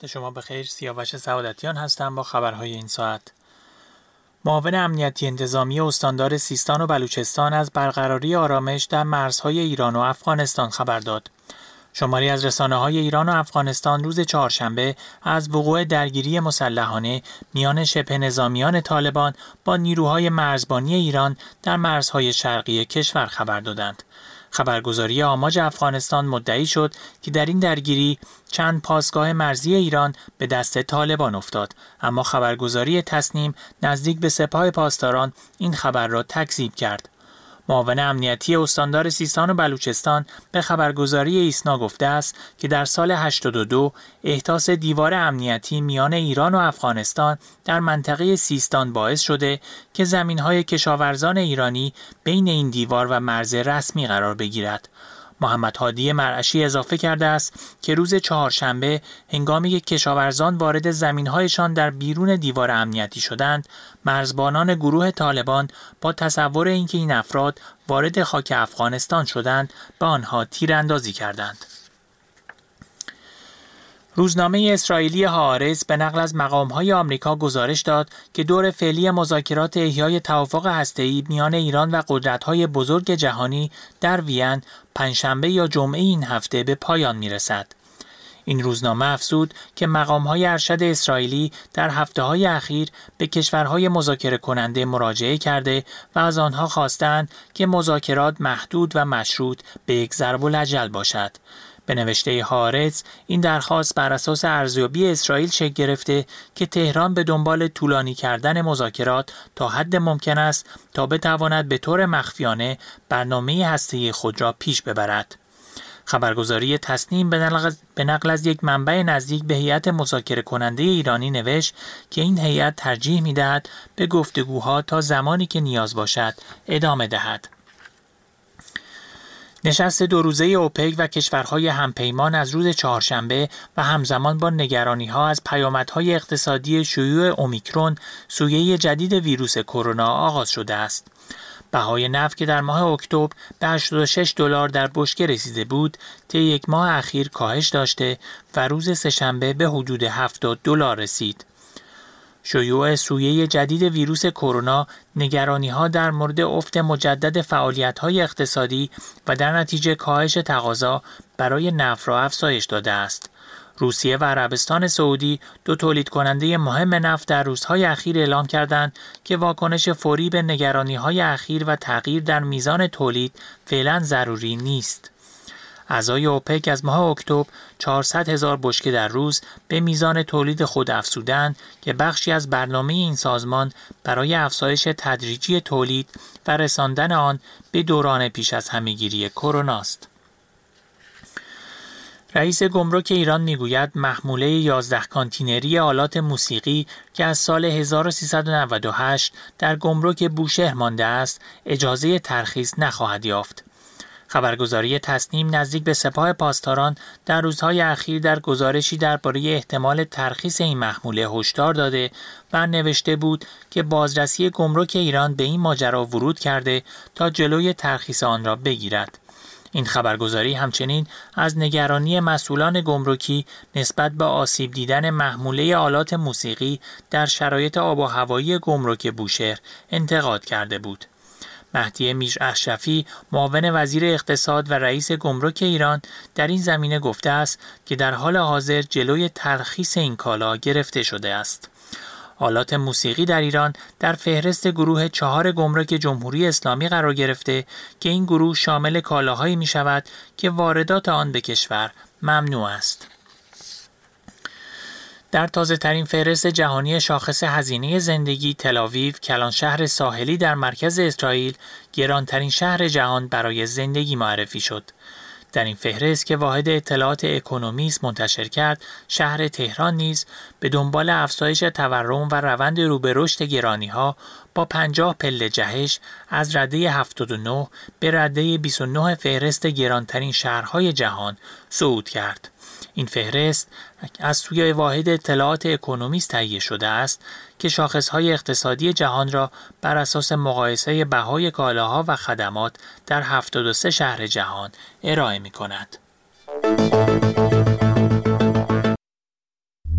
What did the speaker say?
شما بخیر. سیاوش سعادتیان هستم با خبرهای این ساعت. معاون امنیتی انتظامی استاندار سیستان و بلوچستان از برقراری آرامش در مرزهای ایران و افغانستان خبر داد. شماری از رسانه‌های ایران و افغانستان روز چهارشنبه از وقوع درگیری مسلحانه میان شبه نظامیان طالبان با نیروهای مرزبانی ایران در مرزهای شرقی کشور خبر دادند. خبرگزاری آماج افغانستان مدعی شد که در این درگیری چند پاسگاه مرزی ایران به دست طالبان افتاد، اما خبرگزاری تصنیم نزدیک به سپاه پاسداران این خبر را تکذیب کرد. معاون امنیتی استاندار سیستان و بلوچستان به خبرگزاری ایسنا گفته است که در سال 82 احداث دیوار امنیتی میان ایران و افغانستان در منطقه سیستان باعث شده که زمین‌های کشاورزان ایرانی بین این دیوار و مرز رسمی قرار بگیرد. محمد هادی مرعشی اضافه کرده است که روز چهارشنبه هنگامی که کشاورزان وارد زمین‌هایشان در بیرون دیوار امنیتی شدند، مرزبانان گروه طالبان با تصور اینکه این افراد وارد خاک افغانستان شدند، به آنها تیراندازی کردند. روزنامه اسرائیلی هآرتز به نقل از مقام‌های آمریکا گزارش داد که دور فعلی مذاکرات احیای توافق هسته‌ای میان ایران و قدرت‌های بزرگ جهانی در وین پنجشنبه یا جمعه این هفته به پایان می‌رسد. این روزنامه افزود که مقام‌های ارشد اسرائیلی در هفته‌های اخیر به کشورهای مذاکره کننده مراجعه کرده و از آنها خواستند که مذاکرات محدود و مشروط به یک ضرب الاجل باشد. به نوشته هآرتز این درخواست بر اساس ارزیابی اسرائیل شکل گرفته که تهران به دنبال طولانی کردن مذاکرات تا حد ممکن است تا بتواند به طور مخفیانه برنامه هسته‌ای خود را پیش ببرد. خبرگزاری تصنیم به نقل از یک منبع نزدیک به هیئت مذاکره کننده ایرانی نوشت که این هیئت ترجیح می‌دهد به گفتگوها تا زمانی که نیاز باشد ادامه دهد. نشست 2 روزه اوپک و کشورهای همپیمان از روز چهارشنبه و همزمان با نگرانی‌ها از پیامدهای اقتصادی شیوع اومیکرون سویه جدید ویروس کرونا آغاز شده است. بهای نفت که در ماه اکتبر به $86 در بشکه رسیده بود، طی یک ماه اخیر کاهش داشته و روز سه‌شنبه به حدود $70 رسید. شیوع سویه جدید ویروس کرونا نگرانی‌ها در مورد افت مجدد فعالیت‌های اقتصادی و در نتیجه کاهش تقاضا برای نفت را افزایش داده است. روسیه و عربستان سعودی، 2 تولید کننده مهم نفت، در روزهای اخیر اعلام کردند که واکنش فوری به نگرانی‌های اخیر و تغییر در میزان تولید فعلاً ضروری نیست. اعضای اوپک از ماه اکتبر 400,000 بشکه در روز به میزان تولید خود افزودند که بخشی از برنامه این سازمان برای افزایش تدریجی تولید و رساندن آن به دوران پیش از همه‌گیری کرونا است. رئیس گمرک ایران میگوید محموله 11 کانتینری آلات موسیقی که از سال 1398 در گمرک بوشهر مانده است، اجازه ترخیص نخواهد یافت. خبرگزاری تصنیم نزدیک به سپاه پاسداران در روزهای اخیر در گزارشی درباره احتمال ترخیص این محموله هشدار داده و نوشته بود که بازرسی گمرک ایران به این ماجرا ورود کرده تا جلوی ترخیص آن را بگیرد. این خبرگزاری همچنین از نگرانی مسئولان گمرکی نسبت به آسیب دیدن محموله آلات موسیقی در شرایط آب و هوایی گمرک بوشهر انتقاد کرده بود. مهدی میر اشرفی، معاون وزیر اقتصاد و رئیس گمرک ایران، در این زمینه گفته است که در حال حاضر جلوی ترخیص این کالا گرفته شده است. آلات موسیقی در ایران در فهرست گروه 4 گمرک جمهوری اسلامی قرار گرفته که این گروه شامل کالاهایی می شود که واردات آن به کشور ممنوع است. در تازه‌ترین فهرست جهانی شاخص هزینه زندگی، تل‌آویو، کلانشهر ساحلی در مرکز اسرائیل، گرانترین شهر جهان برای زندگی معرفی شد. در این فهرست که واحد اطلاعات اکونومیست منتشر کرد، شهر تهران نیز به دنبال افزایش تورم و روند رو به رشد گرانی‌ها با 50 پله جهش از رده 79 به رده 29 فهرست گرانترین شهرهای جهان صعود کرد. این فهرست از سوی واحد اطلاعات اکونومیست تهیه شده است که شاخصهای اقتصادی جهان را بر اساس مقایسه بهای کالاها و خدمات در 73 شهر جهان ارائه می‌کند.